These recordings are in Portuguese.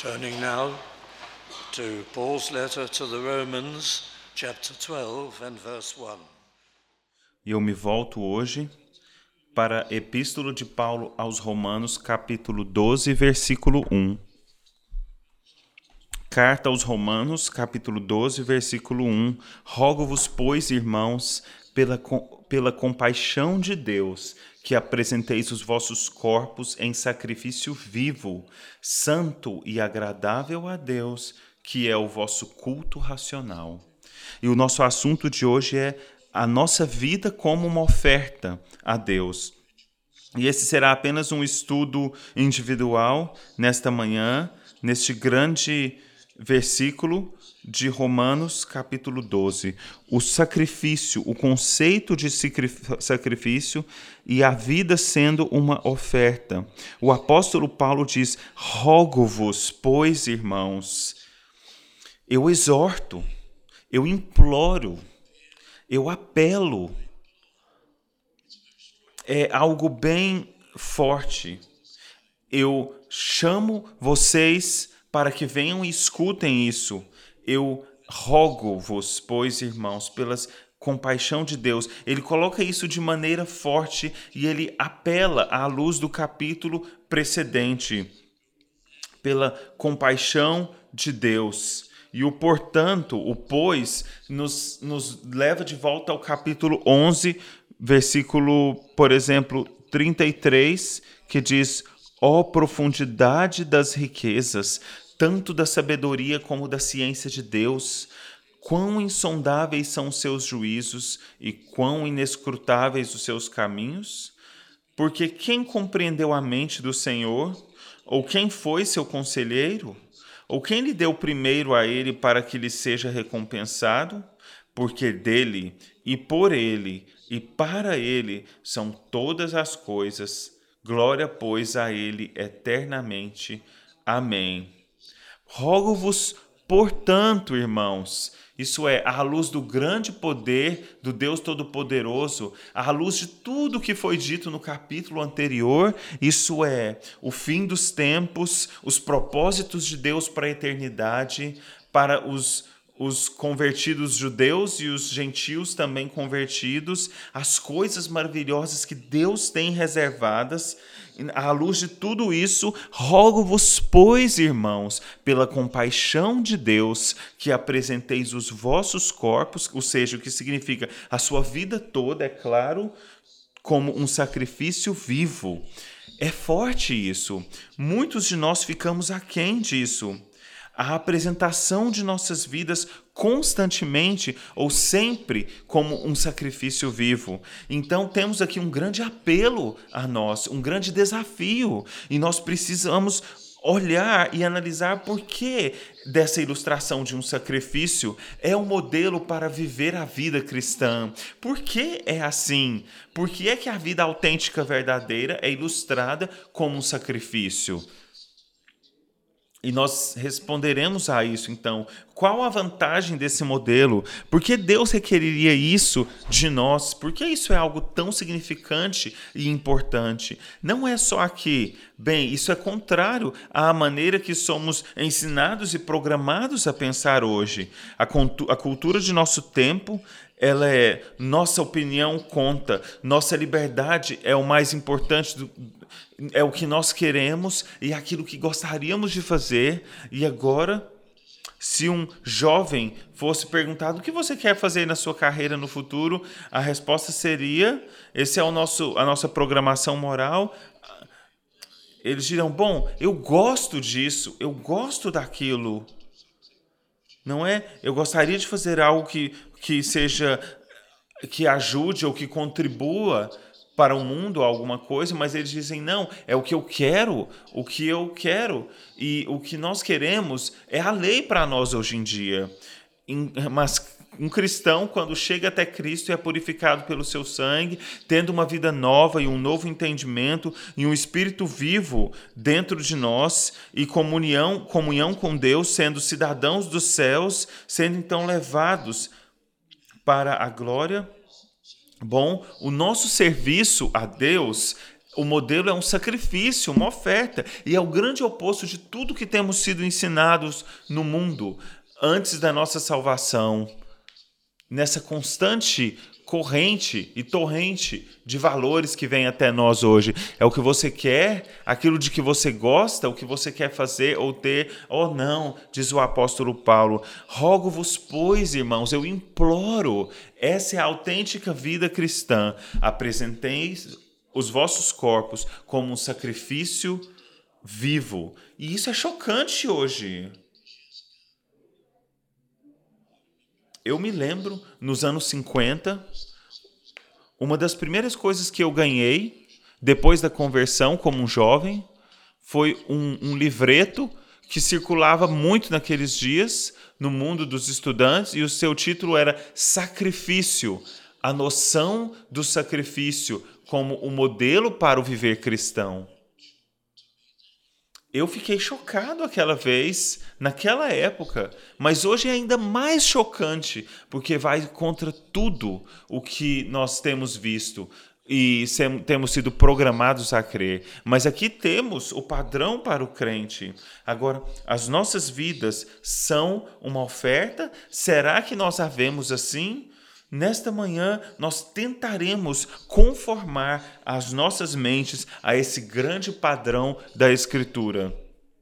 Turning now to Paul's letter to the Romans, chapter 12 and verse 1. E eu me volto hoje para a Epístola de Paulo aos Romanos, capítulo 12, versículo 1. Carta aos Romanos, capítulo 12, versículo 1. Rogo-vos, pois, irmãos, pela compaixão de Deus, que apresenteis os vossos corpos em sacrifício vivo, santo e agradável a Deus, que é o vosso culto racional. E o nosso assunto de hoje é a nossa vida como uma oferta a Deus. E esse será apenas um estudo individual nesta manhã, neste grande versículo de Romanos, capítulo 12. O sacrifício, o conceito de sacrifício e a vida sendo uma oferta. O apóstolo Paulo diz: rogo-vos, pois, irmãos. Eu exorto, eu imploro, eu apelo. É algo bem forte. Eu chamo vocês para que venham e escutem isso. Eu rogo-vos, pois, irmãos, pela compaixão de Deus. Ele coloca isso de maneira forte e ele apela à luz do capítulo precedente. Pela compaixão de Deus. E o portanto, o pois, nos leva de volta ao capítulo 11, versículo, por exemplo, 33, que diz: ó profundidade das riquezas, tanto da sabedoria como da ciência de Deus, quão insondáveis são os seus juízos e quão inescrutáveis os seus caminhos? Porque quem compreendeu a mente do Senhor? Ou quem foi seu conselheiro? Ou quem lhe deu primeiro a ele para que lhe seja recompensado? Porque dele, e por ele, e para ele são todas as coisas. Glória, pois, a ele eternamente. Amém. Rogo-vos, portanto, irmãos, isso é, à luz do grande poder do Deus Todo-Poderoso, à luz de tudo que foi dito no capítulo anterior, isso é, o fim dos tempos, os propósitos de Deus para a eternidade, para os convertidos judeus e os gentios também convertidos, as coisas maravilhosas que Deus tem reservadas. À luz de tudo isso, rogo-vos, pois, irmãos, pela compaixão de Deus, que apresenteis os vossos corpos, ou seja, o que significa a sua vida toda, é claro, como um sacrifício vivo. É forte isso. Muitos de nós ficamos aquém disso. A apresentação de nossas vidas constantemente ou sempre como um sacrifício vivo. Então temos aqui um grande apelo a nós, um grande desafio, e nós precisamos olhar e analisar por que dessa ilustração de um sacrifício é um modelo para viver a vida cristã. Por que é assim? Por que é que a vida autêntica verdadeira é ilustrada como um sacrifício? E nós responderemos a isso, então. Qual a vantagem desse modelo? Por que Deus requeriria isso de nós? Por que isso é algo tão significante e importante? Não é só aqui. Bem, isso é contrário à maneira que somos ensinados e programados a pensar hoje. A cultura de nosso tempo, ela é nossa opinião conta, nossa liberdade é o mais importante é o que nós queremos e aquilo que gostaríamos de fazer. E agora, se um jovem fosse perguntado o que você quer fazer na sua carreira no futuro, a resposta seria: esse é a nossa programação moral. Eles dirão: bom, eu gosto disso, eu gosto daquilo. Não é? Eu gostaria de fazer algo que seja, que ajude ou que contribua para o mundo alguma coisa, mas eles dizem: não, é o que eu quero, o que eu quero. E o que nós queremos é a lei para nós hoje em dia. Mas um cristão, quando chega até Cristo e é purificado pelo seu sangue, tendo uma vida nova e um novo entendimento e um espírito vivo dentro de nós e comunhão com Deus, sendo cidadãos dos céus, sendo então levados para a glória. Bom, o nosso serviço a Deus O modelo é um sacrifício, uma oferta, e é o grande oposto de tudo que temos sido ensinados no mundo antes da nossa salvação, nessa constante corrente e torrente de valores que vem até nós hoje. É o que você quer, aquilo de que você gosta, o que você quer fazer ou ter, ou não, diz o apóstolo Paulo. Rogo-vos, pois, irmãos, eu imploro, essa é a autêntica vida cristã, apresenteis os vossos corpos como um sacrifício vivo. E isso é chocante hoje. Eu me lembro, nos anos 50, uma das primeiras coisas que eu ganhei, depois da conversão como um jovem, foi um livreto que circulava muito naqueles dias no mundo dos estudantes, e o seu título era Sacrifício, a noção do sacrifício como o modelo para o viver cristão. Eu fiquei chocado aquela vez, naquela época, mas hoje é ainda mais chocante, porque vai contra tudo o que nós temos visto e temos sido programados a crer. Mas aqui temos o padrão para o crente. Agora, as nossas vidas são uma oferta? Será que nós a vemos assim? Nesta manhã, nós tentaremos conformar as nossas mentes a esse grande padrão da Escritura.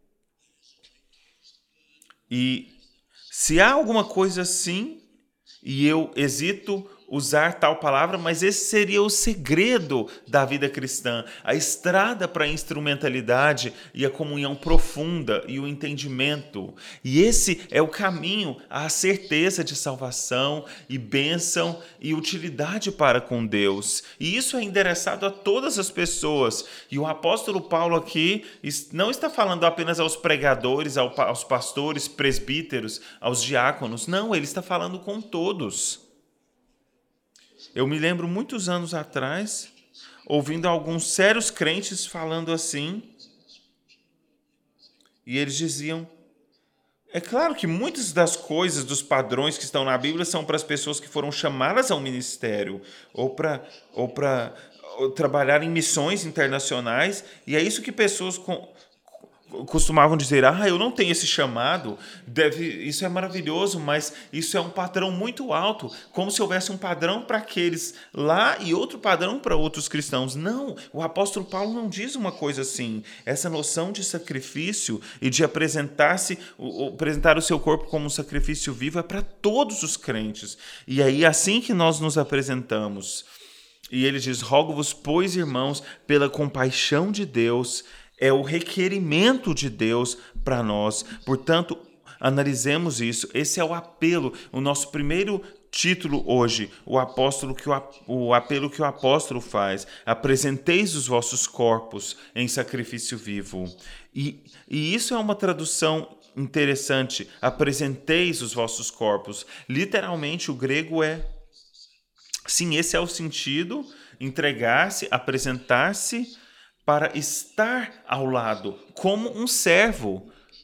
E se há alguma coisa assim, e eu hesito usar tal palavra, mas esse seria o segredo da vida cristã, a estrada para a instrumentalidade e a comunhão profunda e o entendimento. E esse é o caminho à certeza de salvação e bênção e utilidade para com Deus. E isso é endereçado a todas as pessoas. E o apóstolo Paulo aqui não está falando apenas aos pregadores, aos pastores, presbíteros, aos diáconos. Não, ele está falando com todos. Eu me lembro muitos anos atrás, ouvindo alguns sérios crentes falando assim, e eles diziam, é claro que muitas das coisas, dos padrões que estão na Bíblia são para as pessoas que foram chamadas ao ministério, ou para trabalhar em missões internacionais, e é isso que pessoas costumavam dizer, eu não tenho esse chamado, isso é maravilhoso, mas isso é um padrão muito alto, como se houvesse um padrão para aqueles lá e outro padrão para outros cristãos. Não, o apóstolo Paulo não diz uma coisa assim. Essa noção de sacrifício e de apresentar o seu corpo como um sacrifício vivo é para todos os crentes. E aí, assim que nós nos apresentamos, e ele diz, rogo-vos, pois, irmãos, pela compaixão de Deus, é o requerimento de Deus para nós. Portanto, analisemos isso. Esse é o apelo, o nosso primeiro título hoje, o apelo que o apóstolo faz. Apresenteis os vossos corpos em sacrifício vivo. E isso é uma tradução interessante. Apresenteis os vossos corpos. Literalmente, o grego é... Sim, esse é o sentido, entregar-se, apresentar-se, para estar ao lado, como um servo,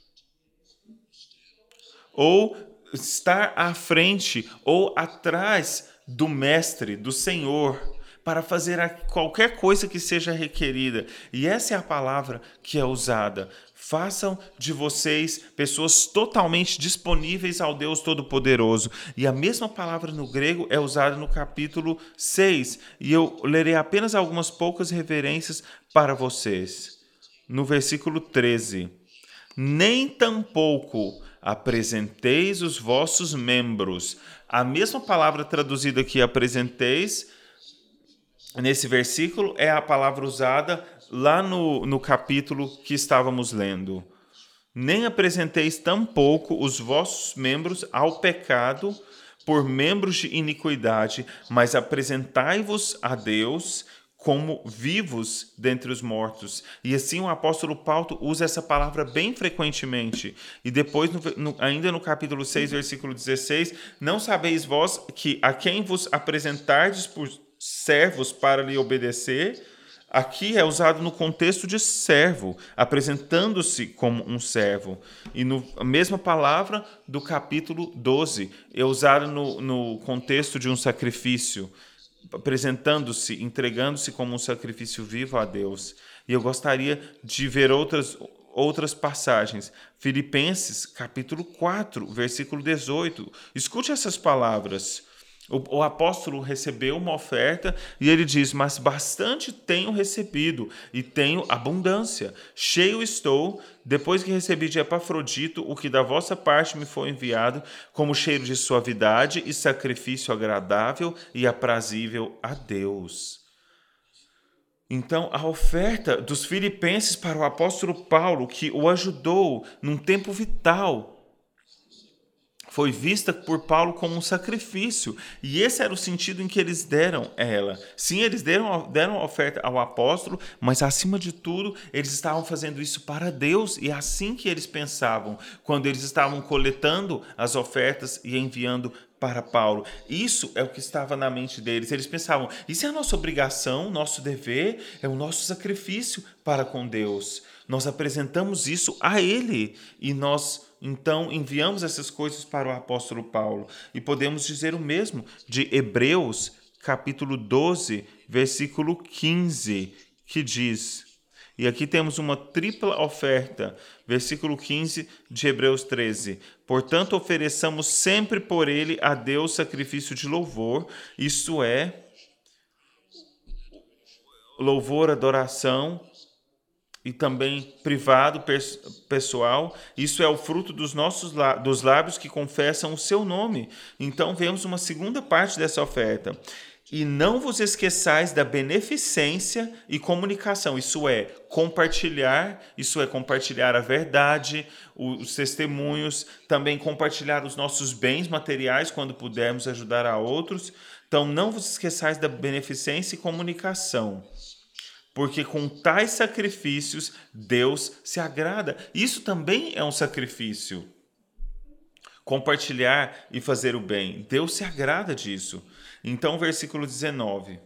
ou estar à frente ou atrás do mestre, do Senhor, para fazer qualquer coisa que seja requerida. E essa é a palavra que é usada. Façam de vocês pessoas totalmente disponíveis ao Deus Todo-Poderoso. E a mesma palavra no grego é usada no capítulo 6. E eu lerei apenas algumas poucas referências para vocês. No versículo 13. Nem tampouco apresenteis os vossos membros. A mesma palavra traduzida aqui, apresenteis, nesse versículo, é a palavra usada lá no capítulo que estávamos lendo. Nem apresenteis tampouco os vossos membros ao pecado por membros de iniquidade, mas apresentai-vos a Deus como vivos dentre os mortos. E assim o apóstolo Paulo usa essa palavra bem frequentemente. E depois, ainda no capítulo 6, versículo 16, não sabeis vós que a quem vos apresentardes por servos para lhe obedecer, aqui é usado no contexto de servo, apresentando-se como um servo. E a mesma palavra do capítulo 12 é usada no contexto de um sacrifício. apresentando-se, entregando-se como um sacrifício vivo a Deus. E eu gostaria de ver outras passagens. Filipenses, capítulo 4, versículo 18. Escute essas palavras. O apóstolo recebeu uma oferta e ele diz: mas bastante tenho recebido e tenho abundância. Cheio estou, depois que recebi de Epafrodito o que da vossa parte me foi enviado, como cheiro de suavidade e sacrifício agradável e aprazível a Deus. Então, a oferta dos filipenses para o apóstolo Paulo, que o ajudou num tempo vital, foi vista por Paulo como um sacrifício. E esse era o sentido em que eles deram ela. Sim, eles deram a oferta ao apóstolo, mas acima de tudo, eles estavam fazendo isso para Deus. E é assim que eles pensavam, quando eles estavam coletando as ofertas e enviando para Paulo. Isso é o que estava na mente deles. Eles pensavam, isso é a nossa obrigação, nosso dever, é o nosso sacrifício para com Deus. Nós apresentamos isso a Ele e nós então enviamos essas coisas para o apóstolo Paulo. E podemos dizer o mesmo de Hebreus, capítulo 12, versículo 15, que diz... E aqui temos uma tripla oferta. Versículo 15 de Hebreus 13. Portanto, ofereçamos sempre por ele a Deus sacrifício de louvor, isto é, louvor, adoração e também privado, pessoal. Isso é o fruto dos lábios que confessam o seu nome. Então, vemos uma segunda parte dessa oferta. E não vos esqueçais da beneficência e comunicação, isso é compartilhar a verdade, os testemunhos, também compartilhar os nossos bens materiais quando pudermos ajudar a outros. Então, não vos esqueçais da beneficência e comunicação, porque com tais sacrifícios Deus se agrada. Isso também é um sacrifício. Compartilhar e fazer o bem. Deus se agrada disso. Então, versículo 19.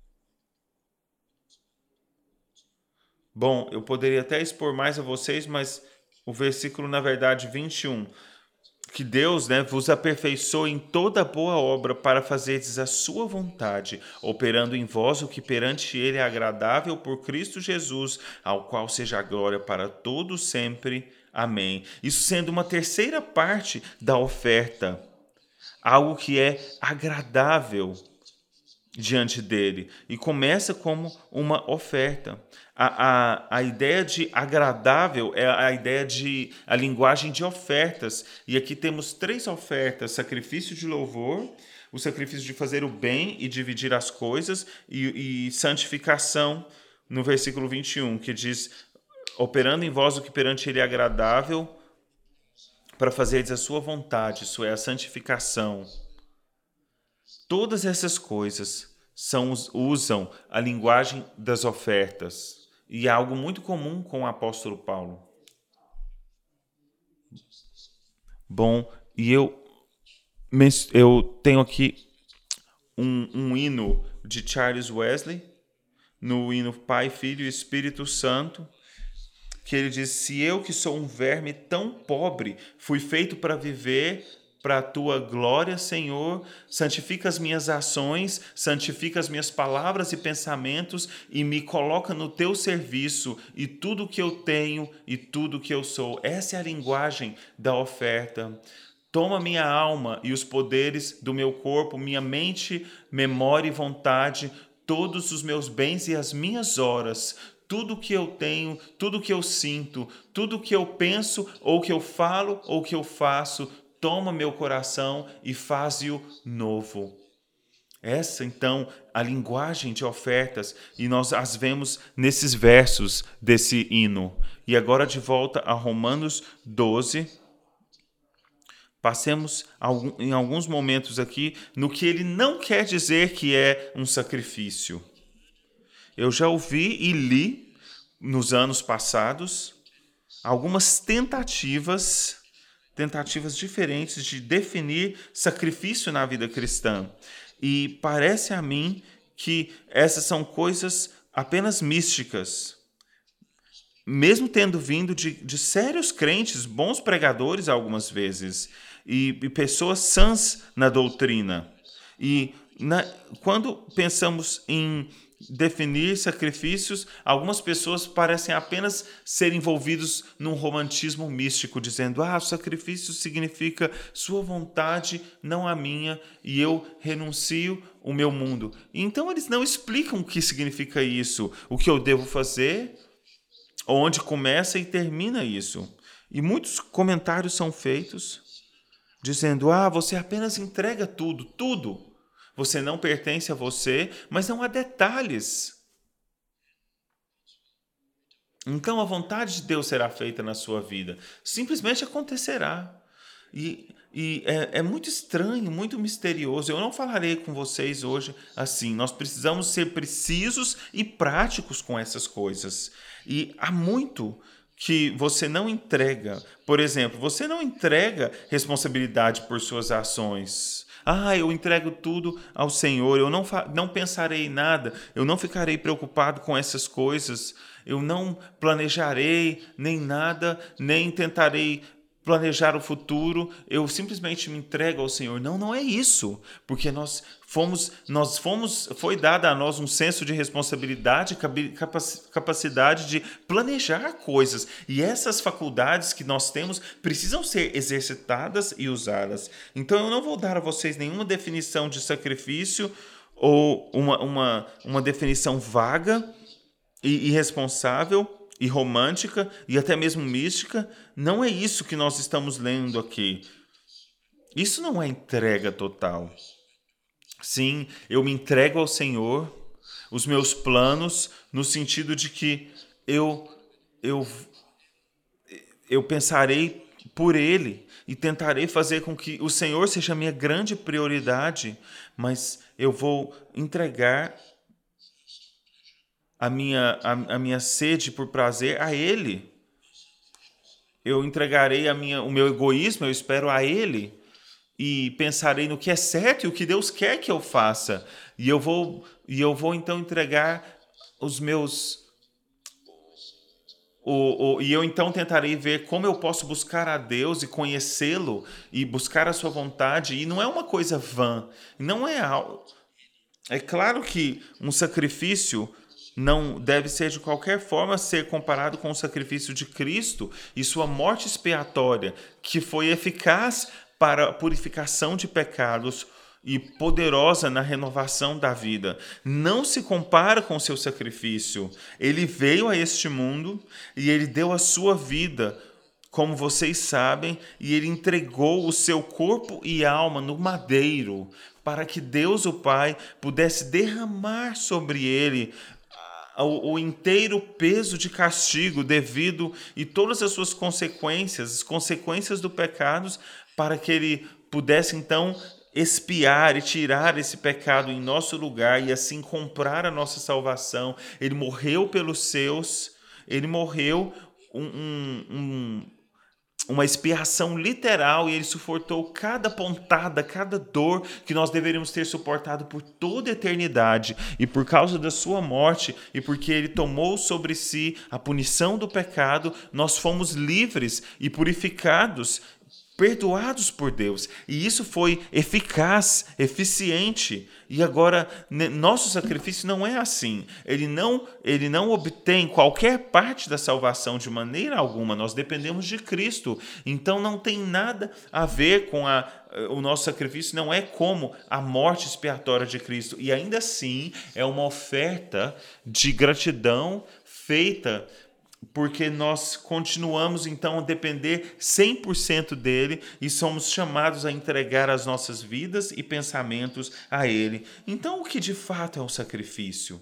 Bom, eu poderia até expor mais a vocês, mas o versículo, na verdade, 21. Que Deus, vos aperfeiçoe em toda boa obra para fazerdes a sua vontade, operando em vós o que perante ele é agradável por Cristo Jesus, ao qual seja a glória para todos sempre. Amém. Isso sendo uma terceira parte da oferta. Algo que é agradável diante dele. E começa como uma oferta. A ideia de agradável é a linguagem de ofertas. E aqui temos 3 ofertas: sacrifício de louvor, o sacrifício de fazer o bem e dividir as coisas, e santificação, no versículo 21, que diz: operando em vós o que perante ele é agradável, para fazerdes a sua vontade, isso é a santificação. Todas essas coisas usam a linguagem das ofertas. E é algo muito comum com o apóstolo Paulo. Bom, e eu tenho aqui um hino de Charles Wesley, no hino Pai, Filho e Espírito Santo, que ele diz: se eu que sou um verme tão pobre, fui feito para viver para a tua glória, Senhor, santifica as minhas ações, santifica as minhas palavras e pensamentos e me coloca no teu serviço e tudo que eu tenho e tudo que eu sou. Essa é a linguagem da oferta. Toma minha alma e os poderes do meu corpo, minha mente, memória e vontade, todos os meus bens e as minhas horas, tudo que eu tenho, tudo que eu sinto, tudo que eu penso, ou que eu falo, ou que eu faço, toma meu coração e faz-o novo. Essa, então, a linguagem de ofertas, e nós as vemos nesses versos desse hino. E agora, de volta a Romanos 12, passemos em alguns momentos aqui no que ele não quer dizer que é um sacrifício. Eu já ouvi e li, nos anos passados, algumas tentativas diferentes de definir sacrifício na vida cristã. E parece a mim que essas são coisas apenas místicas. Mesmo tendo vindo de sérios crentes, bons pregadores algumas vezes, e pessoas sãs na doutrina. E Quando pensamos em definir sacrifícios, algumas pessoas parecem apenas ser envolvidos num romantismo místico, dizendo: o sacrifício significa sua vontade, não a minha, e eu renuncio o meu mundo. Então eles não explicam o que significa isso, o que eu devo fazer, onde começa e termina isso. E muitos comentários são feitos dizendo: você apenas entrega tudo, tudo. Você não pertence a você, mas não há detalhes. Então a vontade de Deus será feita na sua vida. Simplesmente acontecerá. E é muito estranho, muito misterioso. Eu não falarei com vocês hoje assim. Nós precisamos ser precisos e práticos com essas coisas. E há muito que você não entrega. Por exemplo, você não entrega responsabilidade por suas ações. Eu entrego tudo ao Senhor, eu não pensarei em nada, eu não ficarei preocupado com essas coisas, eu não planejarei nem nada, nem tentarei planejar o futuro, eu simplesmente me entrego ao Senhor. Não, não é isso, porque foi dada a nós um senso de responsabilidade, capacidade de planejar coisas, e essas faculdades que nós temos precisam ser exercitadas e usadas. Então eu não vou dar a vocês nenhuma definição de sacrifício ou uma definição vaga e irresponsável e romântica e até mesmo mística. Não é isso que nós estamos lendo aqui. Isso não é entrega total. Sim, eu me entrego ao Senhor, os meus planos, no sentido de que eu pensarei por Ele e tentarei fazer com que o Senhor seja a minha grande prioridade, mas eu vou entregar a minha sede por prazer a Ele. Eu entregarei o meu egoísmo, eu espero, a Ele, e pensarei no que é certo e o que Deus quer que eu faça. E eu vou então entregar os meus... E eu então tentarei ver como eu posso buscar a Deus e conhecê-lo e buscar a sua vontade. E não é uma coisa vã. Não é algo... É claro que um sacrifício não deve ser de qualquer forma ser comparado com o sacrifício de Cristo e sua morte expiatória, que foi eficaz para a purificação de pecados e poderosa na renovação da vida. Não se compara com o seu sacrifício. Ele veio a este mundo e ele deu a sua vida, como vocês sabem, e ele entregou o seu corpo e alma no madeiro para que Deus, o Pai, pudesse derramar sobre ele o inteiro peso de castigo devido e todas as suas consequências, as consequências do pecado, para que ele pudesse então expiar e tirar esse pecado em nosso lugar e assim comprar a nossa salvação. Ele morreu pelos seus, ele morreu uma expiação literal, e ele suportou cada pontada, cada dor que nós deveríamos ter suportado por toda a eternidade. E por causa da sua morte e porque ele tomou sobre si a punição do pecado, nós fomos livres e purificados, perdoados por Deus. E isso foi eficaz, eficiente. E agora, nosso sacrifício não é assim. Ele não obtém qualquer parte da salvação de maneira alguma. Nós dependemos de Cristo. Então não tem nada a ver com o nosso sacrifício, não é como a morte expiatória de Cristo. E ainda assim é uma oferta de gratidão feita porque nós continuamos então a depender 100% dele e somos chamados a entregar as nossas vidas e pensamentos a ele. Então, o que de fato é um sacrifício?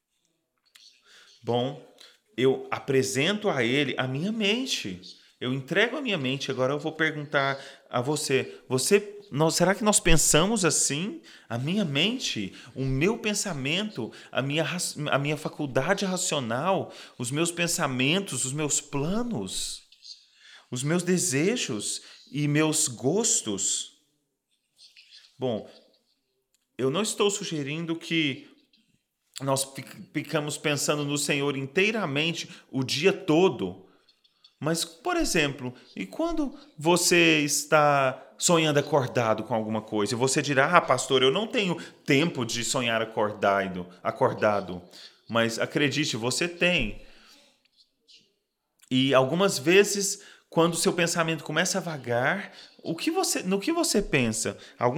Bom, eu apresento a ele a minha mente. Eu entrego a minha mente. Agora eu vou perguntar a você, será que nós pensamos assim? A minha mente, o meu pensamento, a minha faculdade racional, os meus pensamentos, os meus planos, os meus desejos e meus gostos? Bom, eu não estou sugerindo que nós ficamos pensando no Senhor inteiramente o dia todo. Mas, por exemplo, e quando você está sonhando acordado com alguma coisa. E você dirá, pastor, eu não tenho tempo de sonhar acordado. Mas acredite, você tem. E algumas vezes, quando o seu pensamento começa a vagar, no que você pensa?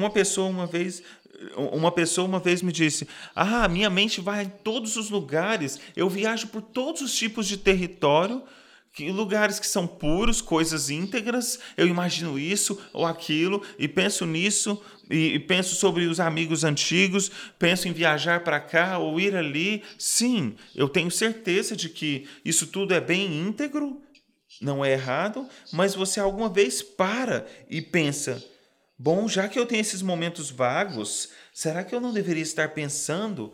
Uma pessoa uma vez me disse: minha mente vai em todos os lugares, eu viajo por todos os tipos de território, lugares que são puros, coisas íntegras, eu imagino isso ou aquilo, e penso nisso, e penso sobre os amigos antigos, penso em viajar para cá ou ir ali. Sim, eu tenho certeza de que isso tudo é bem íntegro, não é errado, mas você alguma vez para e pensa: bom, já que eu tenho esses momentos vagos, será que eu não deveria estar pensando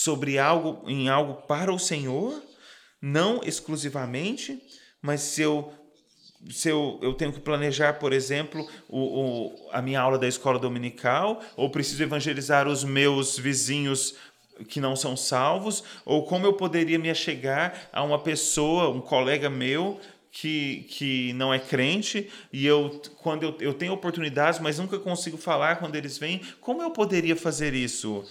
em algo para o Senhor? Não exclusivamente, mas se eu tenho que planejar, por exemplo, a minha aula da escola dominical, ou preciso evangelizar os meus vizinhos que não são salvos, ou como eu poderia me achegar a uma pessoa, um colega meu, que não é crente, e quando eu tenho oportunidades, mas nunca consigo falar quando eles vêm, como eu poderia fazer isso?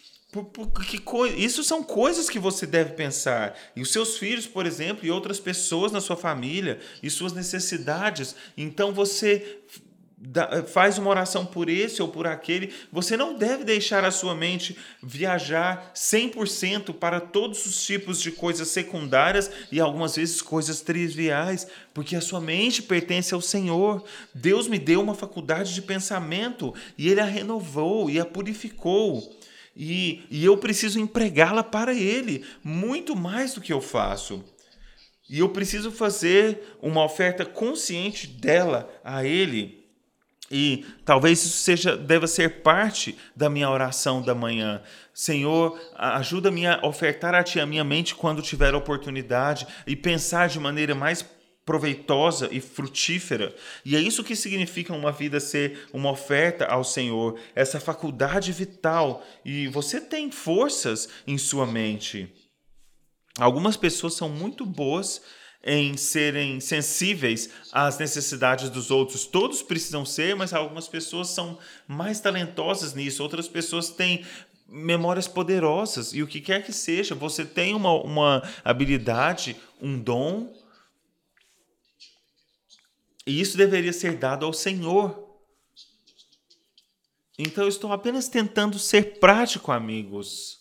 Isso são coisas que você deve pensar. E os seus filhos, por exemplo, e outras pessoas na sua família, e suas necessidades. Então você faz uma oração por esse ou por aquele. Você não deve deixar a sua mente viajar 100% para todos os tipos de coisas secundárias e algumas vezes coisas triviais, porque a sua mente pertence ao Senhor. Deus me deu uma faculdade de pensamento e Ele a renovou e a purificou. E eu preciso empregá-la para Ele, muito mais do que eu faço. E eu preciso fazer uma oferta consciente dela a Ele. E talvez isso deva ser parte da minha oração da manhã. Senhor, ajuda-me a ofertar a Ti a minha mente quando tiver oportunidade e pensar de maneira mais proveitosa e frutífera. E é isso que significa uma vida ser uma oferta ao Senhor, essa faculdade vital. E você tem forças em sua mente. Algumas pessoas são muito boas em serem sensíveis às necessidades dos outros. Todos precisam ser, mas algumas pessoas são mais talentosas nisso. Outras pessoas têm memórias poderosas. E o que quer que seja, você tem uma habilidade, um dom. E isso deveria ser dado ao Senhor. Então eu estou apenas tentando ser prático, amigos.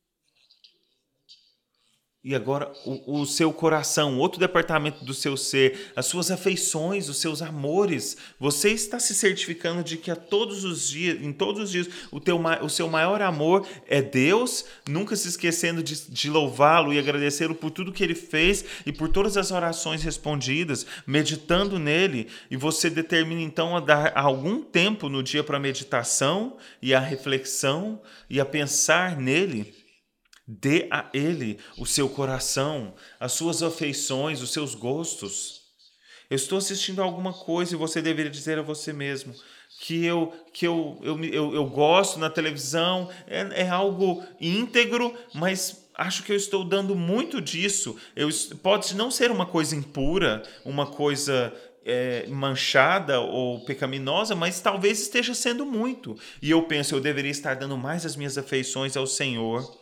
E agora o seu coração, outro departamento do seu ser, as suas afeições, os seus amores. Você está se certificando de que em todos os dias, o seu maior amor é Deus, nunca se esquecendo de louvá-lo e agradecê-lo por tudo que Ele fez e por todas as orações respondidas, meditando nele. E você determina então a dar algum tempo no dia para a meditação e a reflexão e a pensar nele. Dê a Ele o seu coração, as suas afeições, os seus gostos. Eu estou assistindo a alguma coisa e você deveria dizer a você mesmo que eu gosto na televisão, é algo íntegro, mas acho que eu estou dando muito disso. Pode não ser uma coisa impura, uma coisa manchada ou pecaminosa, mas talvez esteja sendo muito. E eu penso, eu deveria estar dando mais as minhas afeições ao Senhor.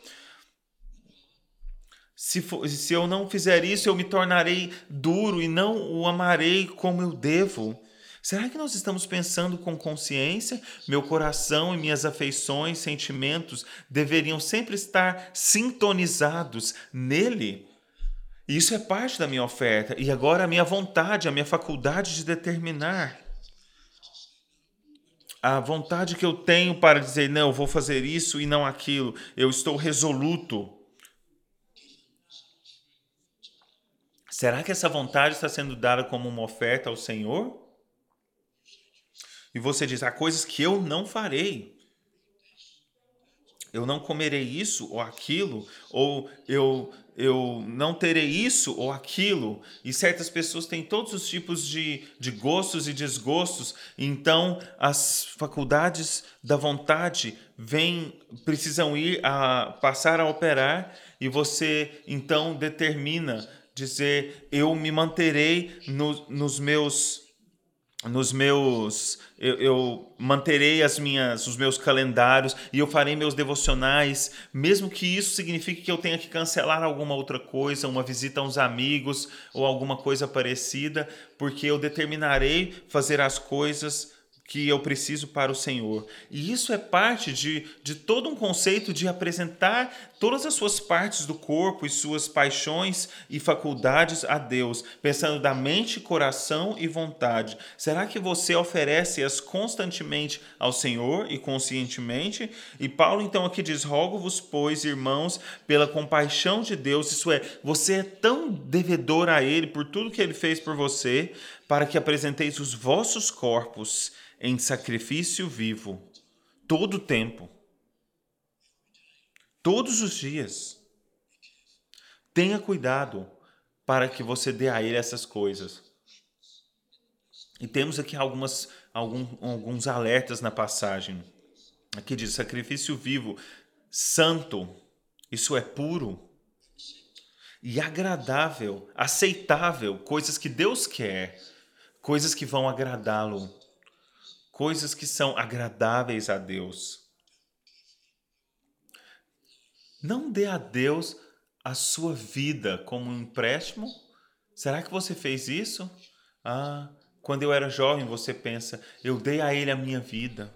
Se eu não fizer isso, eu me tornarei duro e não o amarei como eu devo. Será que nós estamos pensando com consciência? Meu coração e minhas afeições, sentimentos deveriam sempre estar sintonizados nele? Isso é parte da minha oferta. E agora a minha vontade, a minha faculdade de determinar. A vontade que eu tenho para dizer, não, eu vou fazer isso e não aquilo. Eu estou resoluto. Será que essa vontade está sendo dada como uma oferta ao Senhor? E você diz, há coisas que eu não farei. Eu não comerei isso ou aquilo, ou eu não terei isso ou aquilo. E certas pessoas têm todos os tipos de gostos e desgostos. Então, as faculdades da vontade precisam passar a operar, e você, então, determina dizer, eu me manterei nos meus eu manterei os meus calendários e eu farei meus devocionais, mesmo que isso signifique que eu tenha que cancelar alguma outra coisa, uma visita a uns amigos ou alguma coisa parecida, porque eu determinarei fazer as coisas que eu preciso para o Senhor. E isso é parte de todo um conceito de apresentar todas as suas partes do corpo e suas paixões e faculdades a Deus, pensando da mente, coração e vontade. Será que você oferece-as constantemente ao Senhor e conscientemente? E Paulo então aqui diz: rogo-vos, pois, irmãos, pela compaixão de Deus, isso é, você é tão devedor a Ele por tudo que Ele fez por você, para que apresenteis os vossos corpos em sacrifício vivo, todo o tempo, todos os dias. Tenha cuidado para que você dê a Ele essas coisas. E temos aqui alguns alertas na passagem. Aqui diz: sacrifício vivo, santo, isso é puro, e agradável, aceitável, coisas que Deus quer, coisas que vão agradá-lo, coisas que são agradáveis a Deus. Não dê a Deus a sua vida como um empréstimo. Será que você fez isso? Quando eu era jovem, você pensa, eu dei a Ele a minha vida.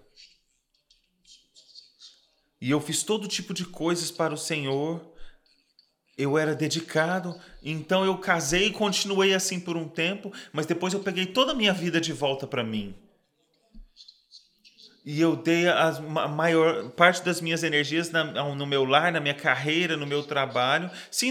E eu fiz todo tipo de coisas para o Senhor. Eu era dedicado, então eu casei e continuei assim por um tempo, mas depois eu peguei toda a minha vida de volta para mim. E eu dei a maior parte das minhas energias no meu lar, na minha carreira, no meu trabalho. Sim,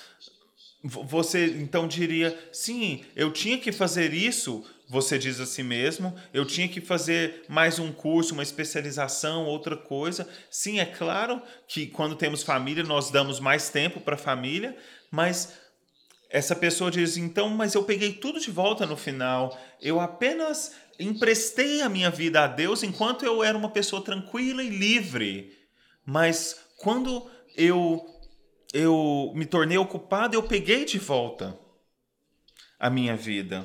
você então diria, sim, eu tinha que fazer isso, você diz a si mesmo, eu tinha que fazer mais um curso, uma especialização, outra coisa. Sim, é claro que quando temos família, nós damos mais tempo para a família, mas essa pessoa diz, então, mas eu peguei tudo de volta no final, eu apenas emprestei a minha vida a Deus enquanto eu era uma pessoa tranquila e livre. Mas quando eu me tornei ocupado, eu peguei de volta a minha vida.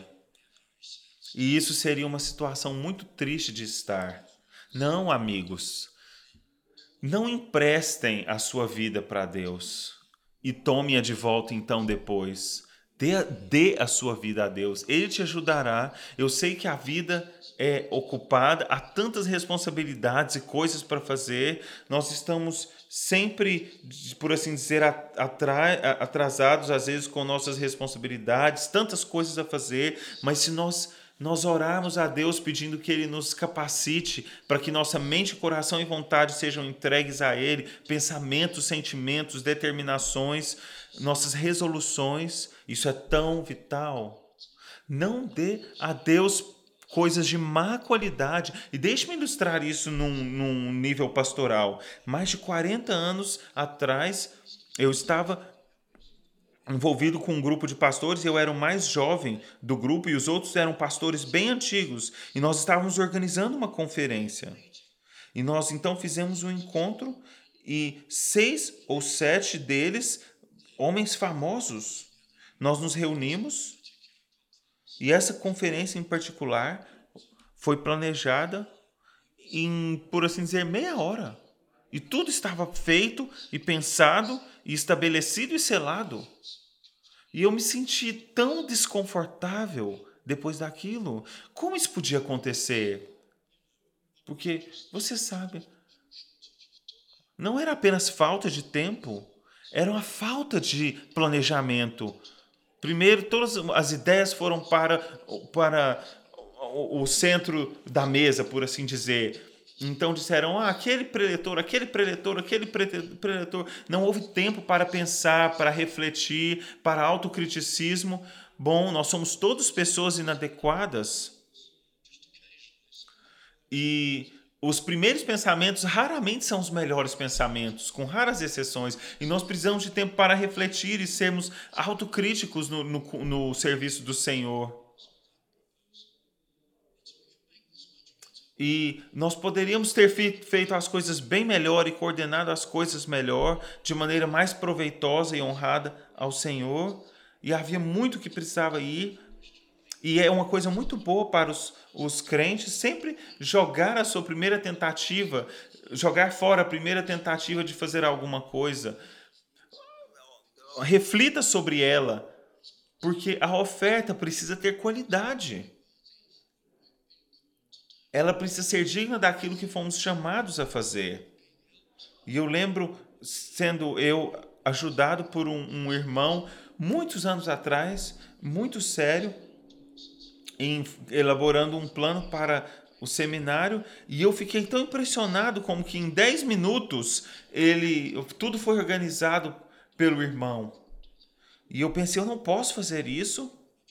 E isso seria uma situação muito triste de estar. Não, amigos, não emprestem a sua vida para Deus e tome-a de volta então depois. Dê a sua vida a Deus. Ele te ajudará. Eu sei que a vida é ocupada, há tantas responsabilidades e coisas para fazer. Nós estamos sempre, por assim dizer, atrasados às vezes com nossas responsabilidades, tantas coisas a fazer, mas se nós orarmos a Deus pedindo que Ele nos capacite para que nossa mente, coração e vontade sejam entregues a Ele, pensamentos, sentimentos, determinações, nossas resoluções, isso é tão vital. Não dê a Deus coisas de má qualidade. E deixe-me ilustrar isso num nível pastoral. Mais de 40 anos atrás, eu estava envolvido com um grupo de pastores, eu era o mais jovem do grupo e os outros eram pastores bem antigos. E nós estávamos organizando uma conferência. E nós então fizemos um encontro e 6 ou 7 deles, homens famosos, nós nos reunimos e essa conferência em particular foi planejada em, por assim dizer, meia hora. E tudo estava feito e pensado e estabelecido e selado. E eu me senti tão desconfortável depois daquilo. Como isso podia acontecer? Porque, você sabe, não era apenas falta de tempo, era uma falta de planejamento. Primeiro, todas as ideias foram para o centro da mesa, por assim dizer. Então disseram, aquele preletor, aquele preletor, aquele preletor. Não houve tempo para pensar, para refletir, para autocriticismo. Bom, nós somos todos pessoas inadequadas. E os primeiros pensamentos raramente são os melhores pensamentos, com raras exceções. E nós precisamos de tempo para refletir e sermos autocríticos no serviço do Senhor. E nós poderíamos ter feito as coisas bem melhor e coordenado as coisas melhor, de maneira mais proveitosa e honrada ao Senhor. E havia muito que precisava ir. E é uma coisa muito boa para os crentes sempre jogar a sua primeira tentativa, jogar fora a primeira tentativa de fazer alguma coisa. Reflita sobre ela, porque a oferta precisa ter qualidade. Ela precisa ser digna daquilo que fomos chamados a fazer. E eu lembro, sendo eu ajudado por um irmão, muitos anos atrás, muito sério, elaborando um plano para o seminário, e eu fiquei tão impressionado como que em 10 minutos tudo foi organizado pelo irmão. E eu pensei, eu não posso fazer isso.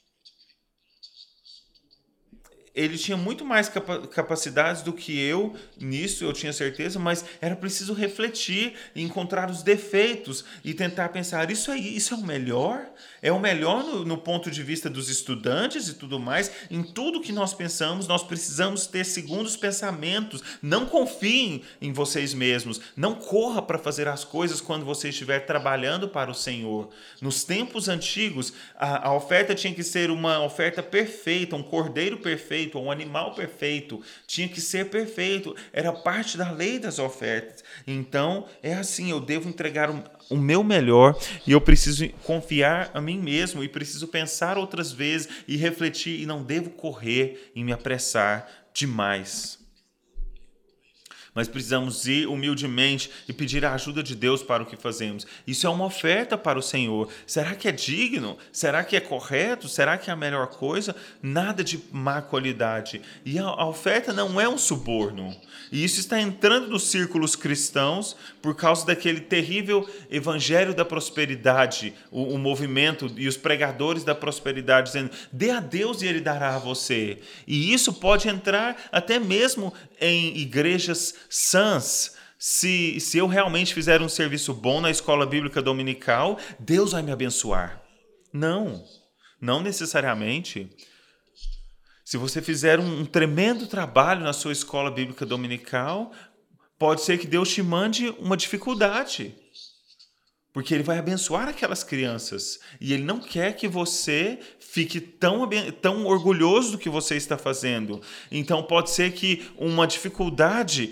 Ele tinha muito mais capacidades do que eu nisso, eu tinha certeza, mas era preciso refletir e encontrar os defeitos e tentar pensar, isso é o melhor? É o melhor no ponto de vista dos estudantes e tudo mais. Em tudo que nós pensamos, nós precisamos ter segundos pensamentos. Não confiem em vocês mesmos. Não corra para fazer as coisas quando você estiver trabalhando para o Senhor. Nos tempos antigos, a oferta tinha que ser uma oferta perfeita, um cordeiro perfeito, um animal perfeito, tinha que ser perfeito, era parte da lei das ofertas. Então, é assim, eu devo entregar o meu melhor e eu preciso confiar a mim mesmo e preciso pensar outras vezes e refletir e não devo correr e me apressar demais. Mas precisamos ir humildemente e pedir a ajuda de Deus para o que fazemos. Isso é uma oferta para o Senhor. Será que é digno? Será que é correto? Será que é a melhor coisa? Nada de má qualidade. E a oferta não é um suborno. E isso está entrando nos círculos cristãos por causa daquele terrível evangelho da prosperidade, o movimento e os pregadores da prosperidade dizendo, dê a Deus e Ele dará a você. E isso pode entrar até mesmo em igrejas sãs. Se eu realmente fizer um serviço bom na escola bíblica dominical, Deus vai me abençoar. Não necessariamente. Se você fizer um tremendo trabalho na sua escola bíblica dominical, pode ser que Deus te mande uma dificuldade. Porque Ele vai abençoar aquelas crianças. E Ele não quer que você fique tão orgulhoso do que você está fazendo. Então pode ser que uma dificuldade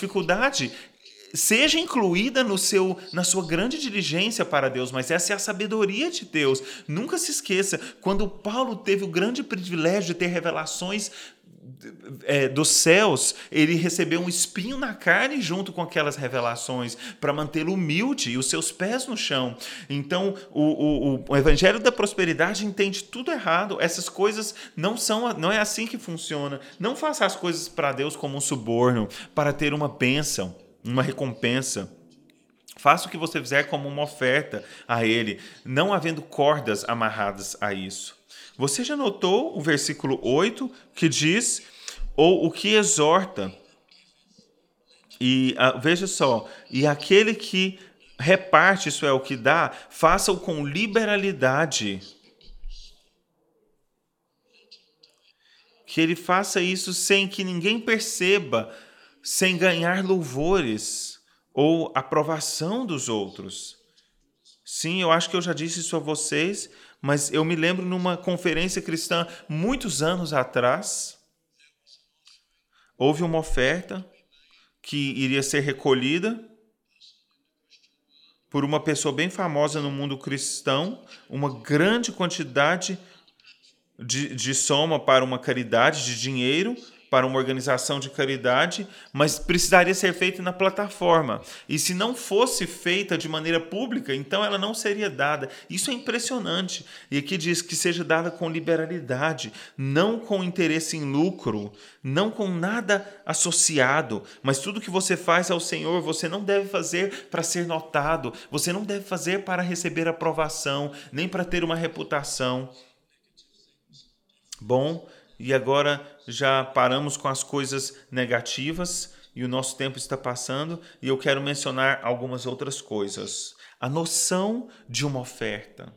seja incluída na sua grande diligência para Deus, mas essa é a sabedoria de Deus. Nunca se esqueça, quando Paulo teve o grande privilégio de ter revelações dos céus, ele recebeu um espinho na carne junto com aquelas revelações para mantê-lo humilde e os seus pés no chão. Então, o evangelho da prosperidade entende tudo errado. Essas coisas não é assim que funciona. Não faça as coisas para Deus como um suborno, para ter uma bênção, uma recompensa. Faça o que você fizer como uma oferta a Ele, não havendo cordas amarradas a isso. Você já notou o versículo 8 que diz, ou o que exorta? E veja só, e aquele que reparte, isso é, o que dá, faça-o com liberalidade. Que ele faça isso sem que ninguém perceba, sem ganhar louvores ou aprovação dos outros. Sim, eu acho que eu já disse isso a vocês, mas eu me lembro numa conferência cristã, muitos anos atrás, houve uma oferta que iria ser recolhida por uma pessoa bem famosa no mundo cristão, uma grande quantidade de soma para uma caridade, de dinheiro, para uma organização de caridade, mas precisaria ser feita na plataforma. E se não fosse feita de maneira pública, então ela não seria dada. Isso é impressionante. E aqui diz que seja dada com liberalidade, não com interesse em lucro, não com nada associado, mas tudo que você faz ao Senhor, você não deve fazer para ser notado, você não deve fazer para receber aprovação, nem para ter uma reputação. Bom, e agora já paramos com as coisas negativas e o nosso tempo está passando e eu quero mencionar algumas outras coisas. A noção de uma oferta.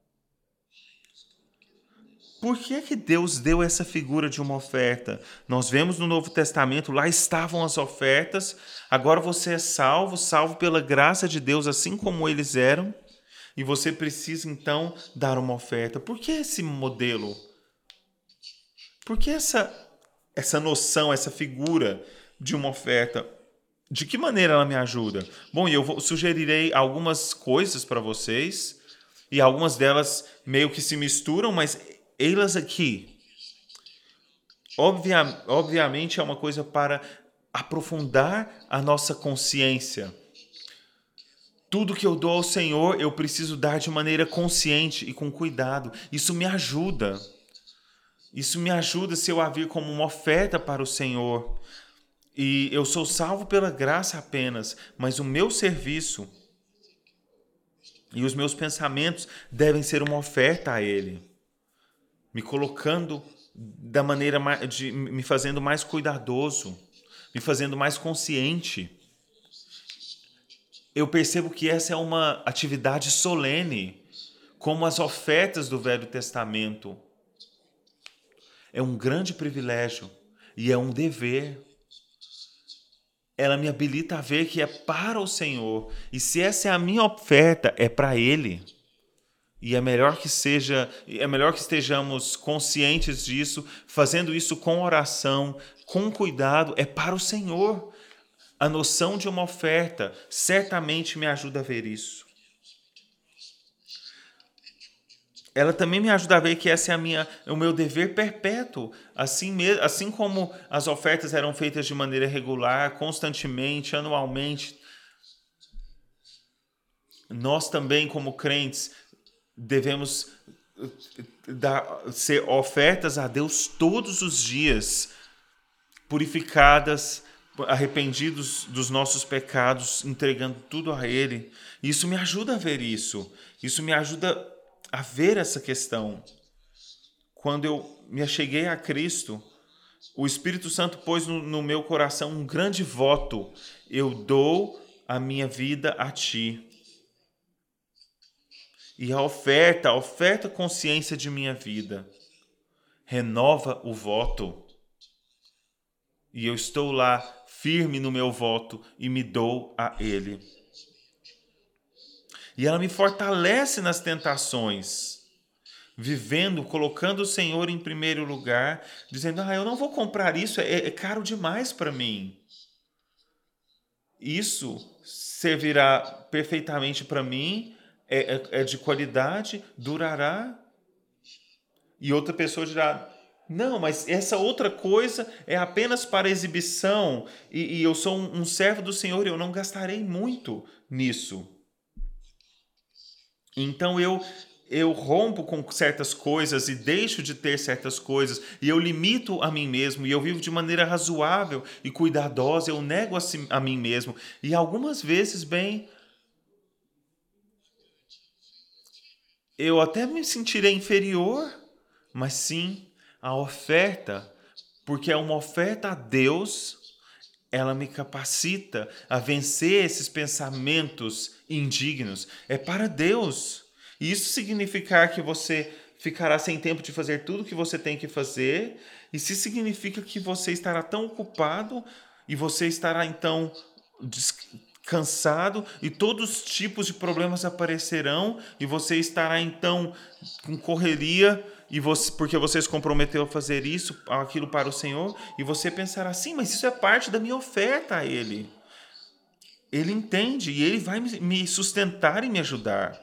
Por que é que Deus deu essa figura de uma oferta? Nós vemos no Novo Testamento, lá estavam as ofertas, agora você é salvo pela graça de Deus, assim como eles eram, e você precisa então dar uma oferta. Por que esse modelo? Por que essa noção, essa figura de uma oferta? De que maneira ela me ajuda? Bom, sugerirei algumas coisas para vocês, e algumas delas meio que se misturam, mas elas aqui, obviamente, é uma coisa para aprofundar a nossa consciência. Tudo que eu dou ao Senhor, eu preciso dar de maneira consciente e com cuidado. Isso me ajuda. Isso me ajuda se eu a vir como uma oferta para o Senhor. E eu sou salvo pela graça apenas, mas o meu serviço e os meus pensamentos devem ser uma oferta a Ele, me colocando da maneira me fazendo mais cuidadoso, me fazendo mais consciente. Eu percebo que essa é uma atividade solene, como as ofertas do Velho Testamento. É um grande privilégio e é um dever. Ela me habilita a ver que é para o Senhor. E se essa é a minha oferta, é para Ele. E é melhor que estejamos conscientes disso, fazendo isso com oração, com cuidado, é para o Senhor. A noção de uma oferta certamente me ajuda a ver isso. Ela também me ajuda a ver que esse é o meu dever perpétuo. Assim como as ofertas eram feitas de maneira regular, constantemente, anualmente, nós também, como crentes, devemos ser ofertas a Deus todos os dias, purificadas, arrependidos dos nossos pecados, entregando tudo a Ele. Isso me ajuda a ver isso. Isso me ajuda a ver essa questão. Quando eu me acheguei a Cristo, o Espírito Santo pôs no meu coração um grande voto: eu dou a minha vida a Ti. E a oferta consciência de minha vida, renova o voto. E eu estou lá, firme no meu voto, e me dou a Ele. E ela me fortalece nas tentações, colocando o Senhor em primeiro lugar, dizendo: eu não vou comprar isso, é caro demais para mim. Isso servirá perfeitamente para mim, é de qualidade, durará. E outra pessoa dirá: não, mas essa outra coisa é apenas para exibição, e eu sou um servo do Senhor, eu não gastarei muito nisso. Então eu rompo com certas coisas e deixo de ter certas coisas, e eu limito a mim mesmo, e eu vivo de maneira razoável e cuidadosa, eu nego a mim mesmo. E algumas vezes, eu até me sentirei inferior, mas sim, a oferta, porque é uma oferta a Deus, ela me capacita a vencer esses pensamentos indignos. É para Deus. E isso significar que você ficará sem tempo de fazer tudo o que você tem que fazer. E se significa que você estará tão ocupado e você estará então cansado e todos os tipos de problemas aparecerão e você estará então com correria porque você se comprometeu a fazer aquilo para o Senhor, e você pensará assim: mas isso é parte da minha oferta a Ele. Ele entende e Ele vai me sustentar e me ajudar.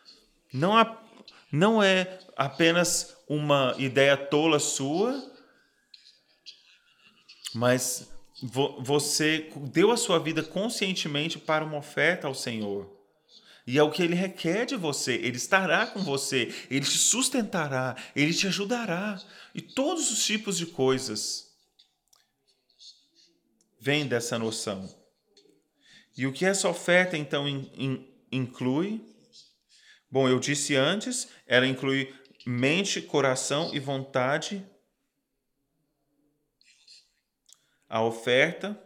Não é apenas uma ideia tola sua, mas você deu a sua vida conscientemente para uma oferta ao Senhor. E é o que Ele requer de você. Ele estará com você, Ele te sustentará, Ele te ajudará. E todos os tipos de coisas vêm dessa noção. E o que essa oferta, então, inclui? Bom, eu disse antes, ela inclui mente, coração e vontade. A oferta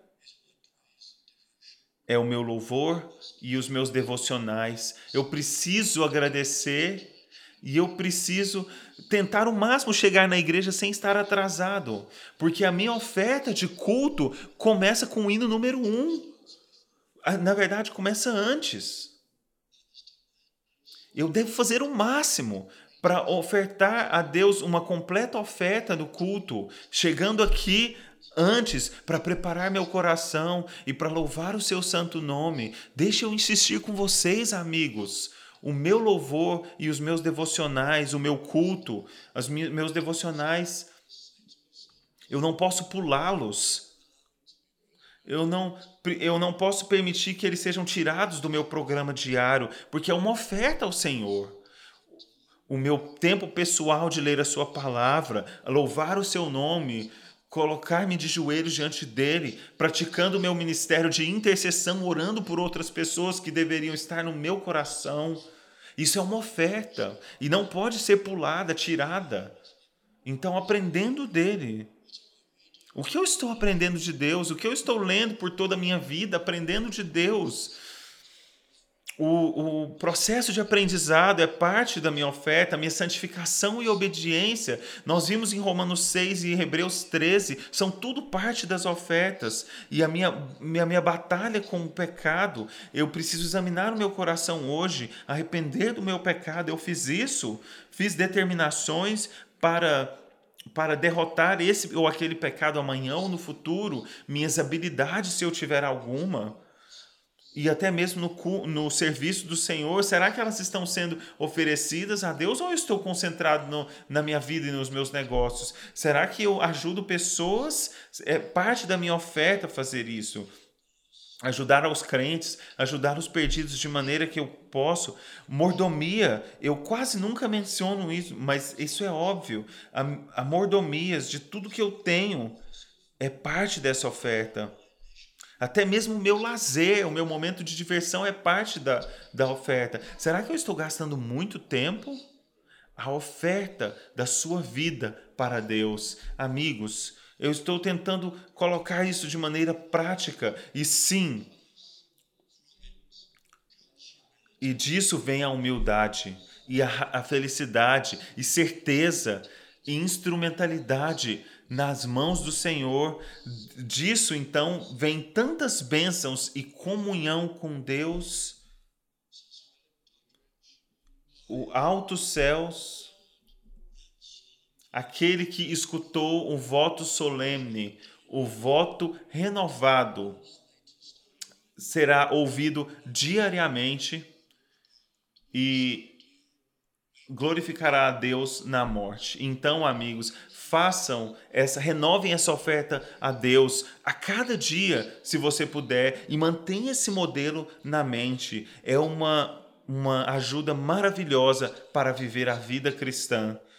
é o meu louvor e os meus devocionais. Eu preciso agradecer e eu preciso tentar o máximo chegar na igreja sem estar atrasado, porque a minha oferta de culto começa com o hino número 1. Na verdade, começa antes. Eu devo fazer o máximo para ofertar a Deus uma completa oferta do culto, chegando aqui antes para preparar meu coração e para louvar o seu santo nome. Deixa eu insistir com vocês, amigos. O meu louvor e os meus devocionais, o meu culto, meus devocionais, eu não posso pulá-los. Eu não posso permitir que eles sejam tirados do meu programa diário, porque é uma oferta ao Senhor. O meu tempo pessoal de ler a sua palavra, louvar o seu nome, colocar-me de joelhos diante dele, praticando o meu ministério de intercessão, orando por outras pessoas que deveriam estar no meu coração. Isso é uma oferta e não pode ser pulada, tirada. Então, aprendendo dele. O que eu estou aprendendo de Deus? O que eu estou lendo por toda a minha vida, aprendendo de Deus? O processo de aprendizado é parte da minha oferta, a minha santificação e obediência. Nós vimos em Romanos 6 e em Hebreus 13, são tudo parte das ofertas. E a minha batalha com o pecado, eu preciso examinar o meu coração hoje, arrepender do meu pecado. Eu fiz isso, fiz determinações para derrotar esse ou aquele pecado amanhã ou no futuro, minhas habilidades, se eu tiver alguma. E até mesmo no serviço do Senhor, será que elas estão sendo oferecidas a Deus ou eu estou concentrado na minha vida e nos meus negócios? Será que eu ajudo pessoas? É parte da minha oferta fazer isso. Ajudar aos crentes, ajudar os perdidos de maneira que eu posso. Mordomia, eu quase nunca menciono isso, mas isso é óbvio. A mordomias de tudo que eu tenho é parte dessa oferta. Até mesmo o meu lazer, o meu momento de diversão é parte da oferta. Será que eu estou gastando muito tempo? A oferta da sua vida para Deus. Amigos, eu estou tentando colocar isso de maneira prática. E sim, e disso vem a humildade, e a felicidade, e certeza, e instrumentalidade nas mãos do Senhor. Disso, então, vem tantas bênçãos e comunhão com Deus, o altos céus, aquele que escutou o voto solene, o voto renovado, será ouvido diariamente e glorificará a Deus na morte. Então, amigos, renovem essa oferta a Deus a cada dia, se você puder, e mantenha esse modelo na mente. É uma ajuda maravilhosa para viver a vida cristã.